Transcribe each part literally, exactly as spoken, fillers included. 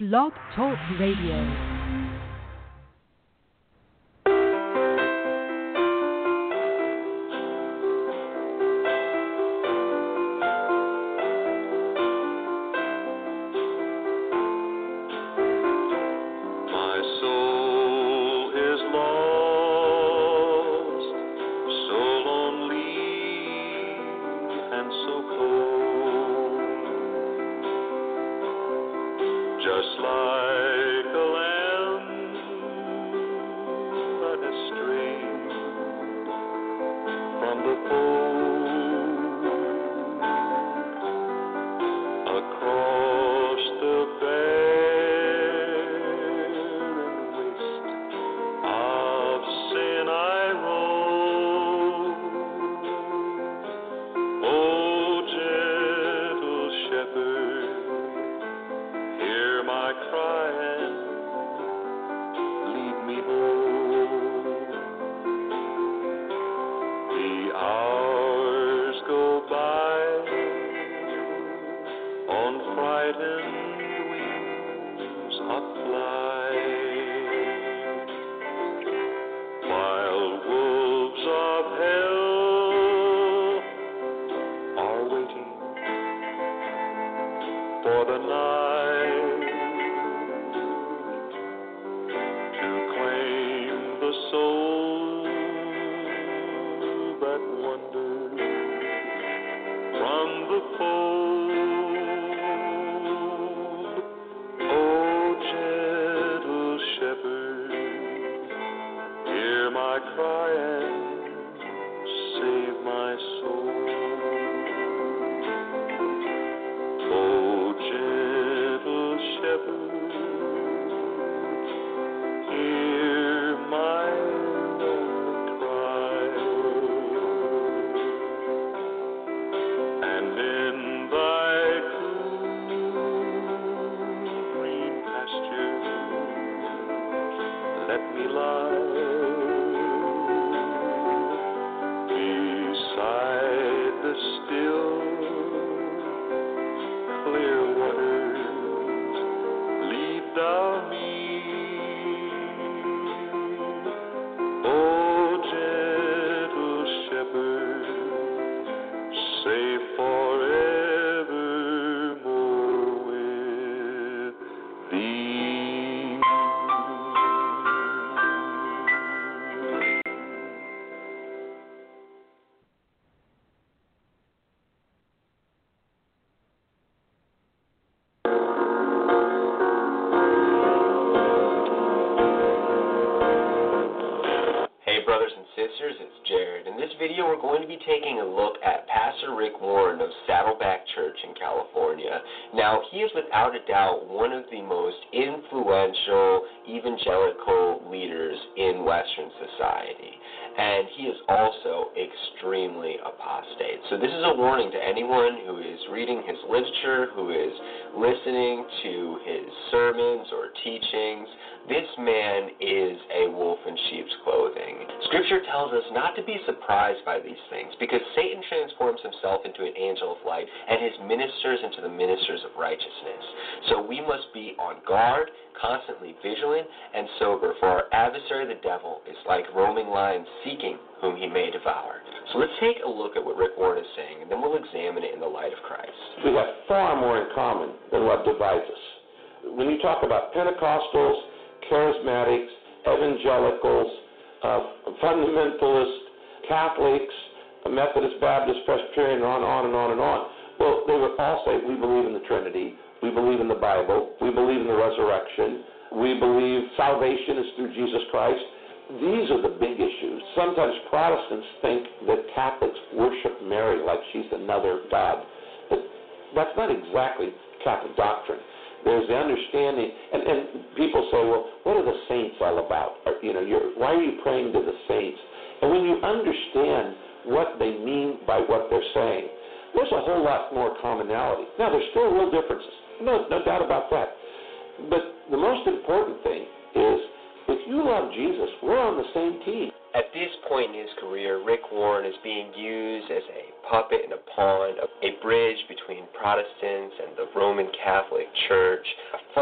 Blog Talk Radio. It's Jared. In this video, we're going to be taking a look at Pastor Rick Warren of Saddleback Church in California. Now, he is without a doubt one of the most influential evangelical leaders in Western society, and he is also extremely apostate. So this is a warning to anyone who is reading his literature, who is listening to his sermons or teachings. This man is a wolf in sheep's clothing. Scripture tells us not to be surprised by these things because Satan transforms himself into an angel of light and his ministers into the ministers of righteousness. So we must be on guard, constantly vigilant and sober, for our adversary the devil is like roaming lion seeking whom he may devour. So let's take a look at what Rick Warren is saying, and then we'll examine it in the light of Christ. We have far more in common than what divides us. When you talk about Pentecostals, charismatics, evangelicals, uh, fundamentalists, Catholics, Methodist, Baptist, Presbyterian, on and on and on and on. Well, they would all say, we believe in the Trinity, we believe in the Bible, we believe in the resurrection, we believe salvation is through Jesus Christ. These are the big issues. Sometimes Protestants think that Catholics worship Mary like she's another God. But that's not exactly Catholic doctrine. There's the understanding, and, and people say, well, what are the saints all about? Or, you know, you're, why are you praying to the saints? And when you understand what they mean by what they're saying, there's a whole lot more commonality. Now, there's still real differences. No, no doubt about that. But the most important thing is, if you love Jesus, we're on the same team. At this point in his career, Rick Warren is being used as a puppet and a pawn, a bridge between Protestants and the Roman Catholic Church, a false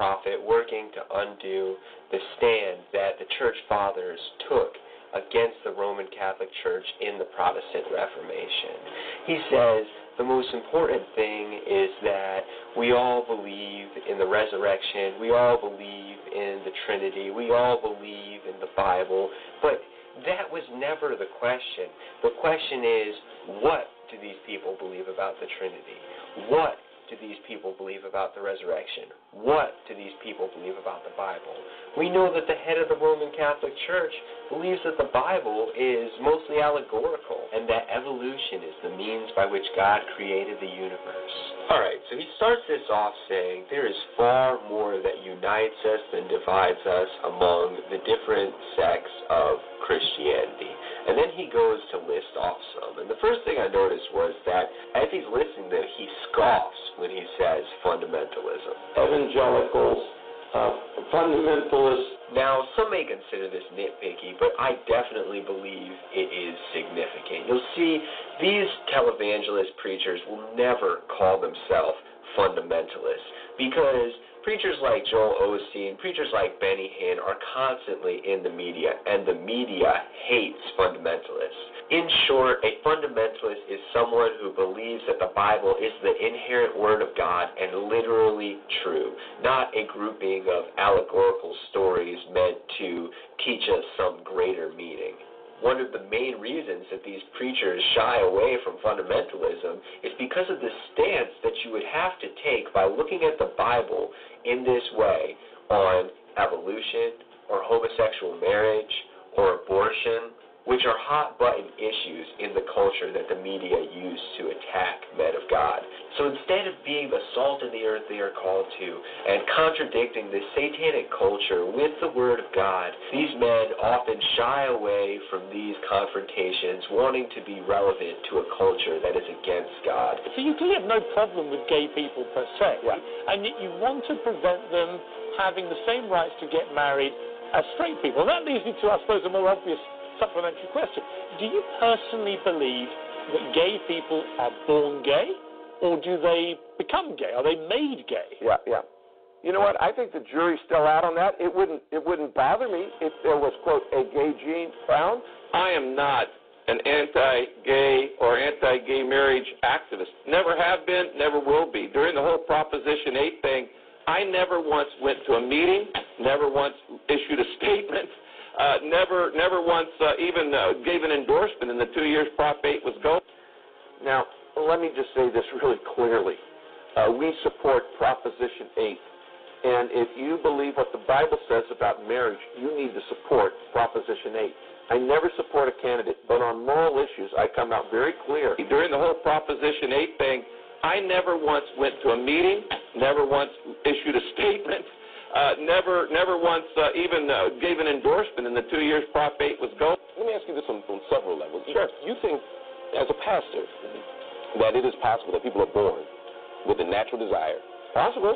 prophet working to undo the stand that the church fathers took against the Roman Catholic Church in the Protestant Reformation. He says the most important thing is that we all believe in the resurrection, we all believe in the Trinity, we all believe in the Bible, but that was never the question. The question is, what do these people believe about the Trinity? What do these people believe about the resurrection? What do these people believe about the Bible? We know that the head of the Roman Catholic Church believes that the Bible is mostly allegorical and that evolution is the means by which God created the universe. All right, so he starts this off saying there is far more that unites us than divides us among the different sects of Christianity. And then he goes to list off some. And the first thing I noticed was that as he's listing them, he scoffs when he says fundamentalism. Evangelicals, uh, fundamentalists. Now, some may consider this nitpicky, but I definitely believe it is significant. You'll see these televangelist preachers will never call themselves fundamentalists because preachers like Joel Osteen, preachers like Benny Hinn are constantly in the media, and the media hates fundamentalists. In short, a fundamentalist is someone who believes that the Bible is the inherent word of God and literally true, not a grouping of allegorical stories meant to teach us some greater meaning. One of the main reasons that these preachers shy away from fundamentalism is because of the stance that you would have to take by looking at the Bible in this way on evolution or homosexual marriage or abortion, which are hot-button issues in the culture that the media use to attack men of God. So instead of being the salt of the earth they are called to and contradicting this satanic culture with the Word of God, these men often shy away from these confrontations, wanting to be relevant to a culture that is against God. So you clearly have no problem with gay people per se, right? And yet you want to prevent them having the same rights to get married as straight people. And that leads me to, I suppose, a more obvious supplementary question. Do you personally believe that gay people are born gay, or do they become gay? Are they made gay? Yeah, yeah. You know what? I think the jury's still out on that. It wouldn't it wouldn't bother me if there was, quote, a gay gene found. I am not an anti-gay or anti-gay marriage activist. Never have been, never will be. During the whole Proposition eight thing, I never once went to a meeting, never once issued a statement, Uh, never never once uh, even uh, gave an endorsement in the two years Prop eight was going. Now, let me just say this really clearly. Uh, we support Proposition eight. And if you believe what the Bible says about marriage, you need to support Proposition eight. I never support a candidate, but on moral issues, I come out very clear. During the whole Proposition eight thing, I never once went to a meeting, never once issued a statement, Uh, never never once uh, even uh, gave an endorsement in the two years Prop eight was going. Let me ask you this on, on several levels. Sure. You think, as a pastor, that it is possible that people are born with a natural desire? Possible.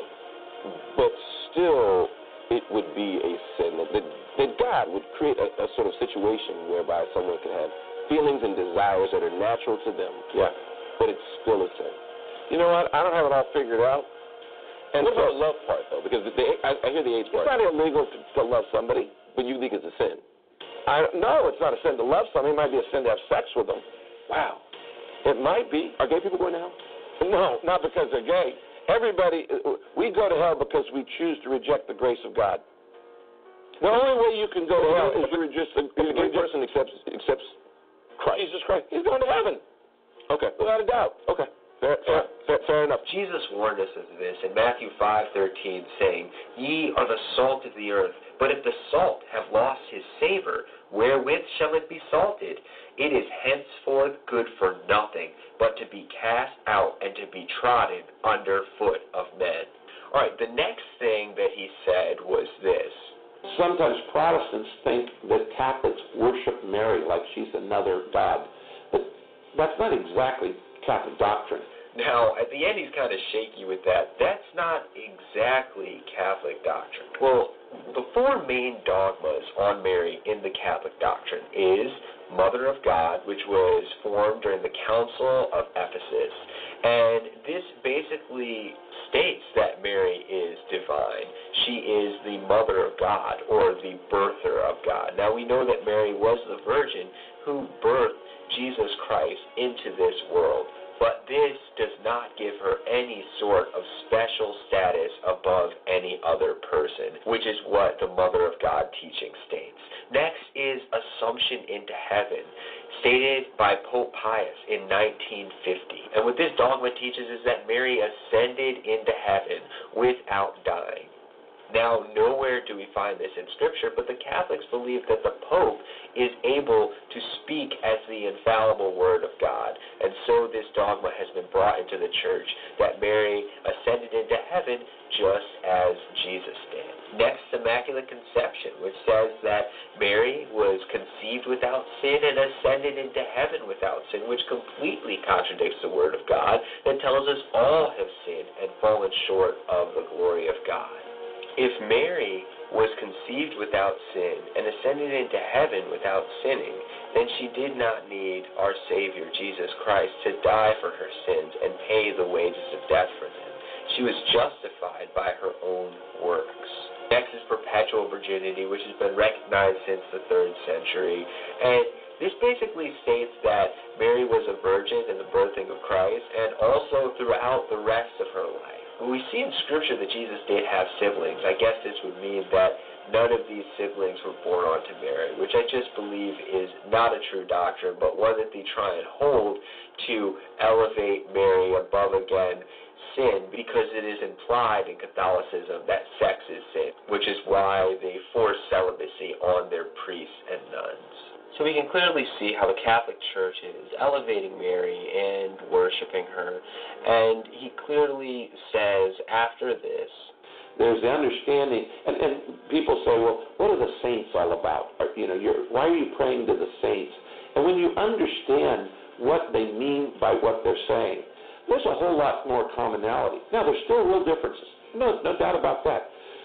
But still, it would be a sin. That, that God would create a, a sort of situation whereby someone can have feelings and desires that are natural to them. Yeah. But it's still a sin. You know what? I don't have it all figured out. And what about the love part, though? Because the, I, I hear the age part. It's not illegal to, to love somebody. But you think it's a sin? I No, it's not a sin to love somebody. It might be a sin to have sex with them. Wow. It might be. Are gay people going to hell? No, not because they're gay. Everybody, we go to hell because we choose to reject the grace of God. The only way you can go to hell is to reject the If a gay person accepts, accepts Christ. Jesus Christ. He's going to heaven, Okay. without a doubt. Okay. Fair, fair, fair, fair enough. Jesus warned us of this in Matthew five thirteen, saying, Ye are the salt of the earth, but if the salt have lost his savor, wherewith shall it be salted? It is henceforth good for nothing, but to be cast out and to be trodden under foot of men. All right, the next thing that he said was this. Sometimes Protestants think that Catholics worship Mary like she's another God. But that's not exactly Catholic doctrine. Now, at the end, he's kind of shaky with that. That's not exactly Catholic doctrine. Well, the four main dogmas on Mary in the Catholic doctrine is Mother of God, which was formed during the Council of Ephesus. And this basically states that Mary is divine. she is the mother of God, or the birther of God. Now, we know that Mary was the virgin who birthed Jesus Christ into this world, but this does not give her any sort of special status above any other person, which is what the Mother of God teaching states. Next is Assumption into heaven, stated by Pope Pius in nineteen fifty. And what this dogma teaches is that Mary ascended into heaven without dying. Now, nowhere do we find this in Scripture, but the Catholics believe that the Pope is able to speak as the infallible Word of God. And so this dogma has been brought into the Church, that Mary ascended into heaven just as Jesus did. Next, Immaculate Conception, which says that Mary was conceived without sin and ascended into heaven without sin, which completely contradicts the Word of God that tells us all have sinned and fallen short of the glory of God. If Mary was conceived without sin and ascended into heaven without sinning, then she did not need our Savior, Jesus Christ, to die for her sins and pay the wages of death for them. She was justified by her own works. Next is perpetual virginity, which has been recognized since the third century. And this basically states that Mary was a virgin in the birthing of Christ and also throughout the rest of her life. We see in Scripture that Jesus did have siblings. I guess this would mean that none of these siblings were born onto Mary, which I just believe is not a true doctrine, but one that they try and hold to elevate Mary above, again, sin, because it is implied in Catholicism that sex is sin, which is why they force celibacy on their priests and nuns. So we can clearly see how the Catholic Church is elevating Mary and worshiping her. And he clearly says after this, there's the understanding, and, and people say, well, what are the saints all about? Or, you know, you're, why are you praying to the saints? And when you understand what they mean by what they're saying, there's a whole lot more commonality. Now, there's still real differences. No, no doubt about that.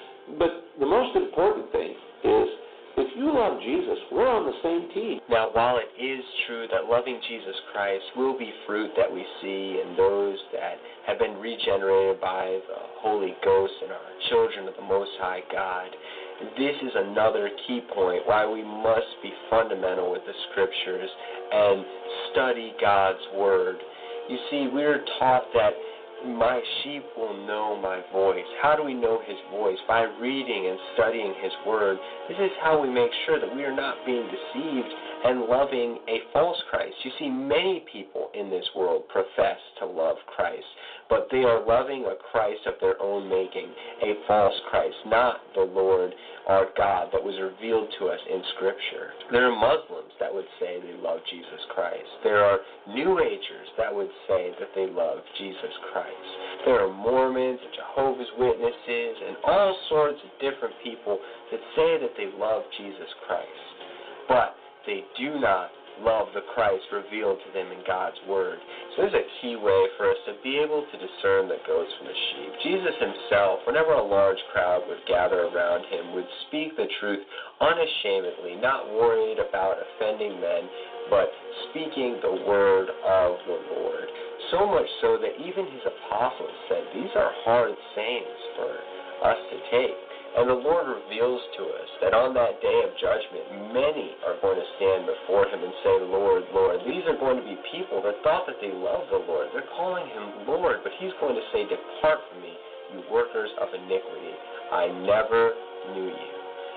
But the most important thing is, if you love Jesus, we're on the same team. Now, while it is true that loving Jesus Christ will be fruit that we see in those that have been regenerated by the Holy Ghost and are children of the Most High God, this is another key point why we must be fundamental with the Scriptures and study God's Word. You see, we're taught that my sheep will know my voice. How do we know his voice? By reading and studying his word. This is how we make sure that we are not being deceived and loving a false Christ. You see, many people in this world profess to love Christ, but they are loving a Christ of their own making, a false Christ, not the Lord our God that was revealed to us in Scripture. There are Muslims that would say they love Jesus Christ. There are New Agers that would say that they love Jesus Christ. There are Mormons, Jehovah's Witnesses, and all sorts of different people that say that they love Jesus Christ. But they do not love the Christ revealed to them in God's Word. So there's a key way for us to be able to discern the goats from the sheep. Jesus himself, whenever a large crowd would gather around him, would speak the truth unashamedly, not worried about offending men, but speaking the word of the Lord. So much so that even his apostles said, these are hard sayings for us to take. And the Lord reveals to us that on that day of judgment, many are going to stand before him and say, Lord, Lord. These are going to be people that thought that they loved the Lord. They're calling him Lord, but he's going to say, depart from me, you workers of iniquity. I never knew you.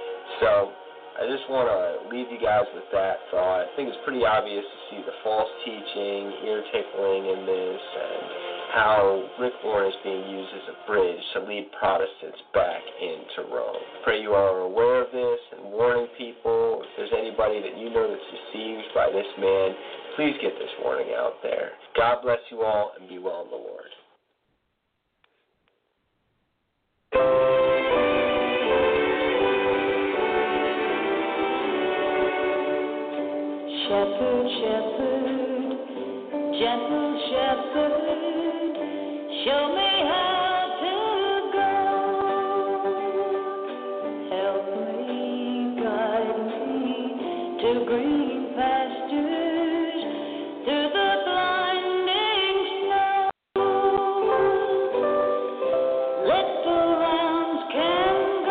So I just want to leave you guys with that thought. I think it's pretty obvious to see the false teaching, ear-tickling in this, and how Rick Warren is being used as a bridge to lead Protestants back into Rome. Pray you all are aware of this and warning people. If there's anybody that you know that's deceived by this man, please get this warning out there. God bless you all, and be well in the Lord. Shepherd, shepherd, gentle shepherd, show me how to go. Help me, guide me to green pastures, through the blinding snow. Little lambs can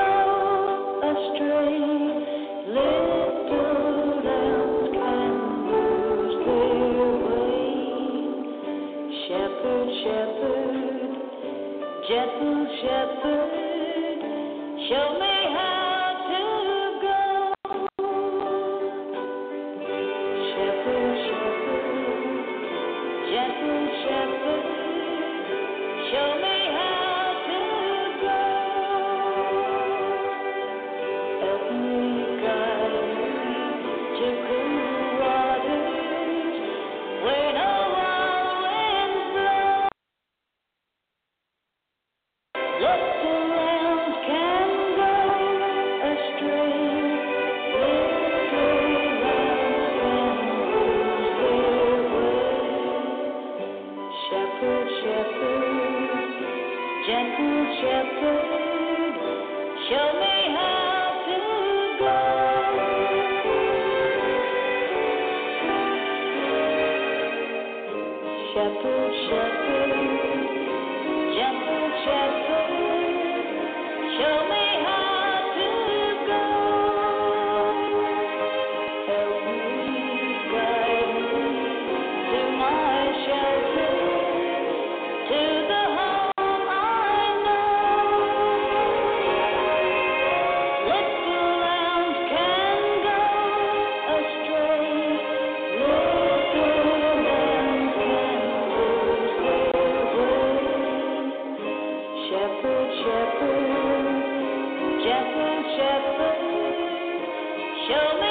show me how to go. Shepherd, shepherd, gentle shepherd, show me how to go. Help me, guide me to cool waters where no wild winds blow. Lost the lambs can go astray, little lambs can lose their way. Shepherd, shepherd, gentle shepherd, show me how to go. Shepherd, shepherd, gentle shepherd, show me how to go. Help me, guide me to my shelter, to the home I know. Little lambs can go astray, little lambs can lose their way. Shepherd, shepherd, gentle shepherd, show me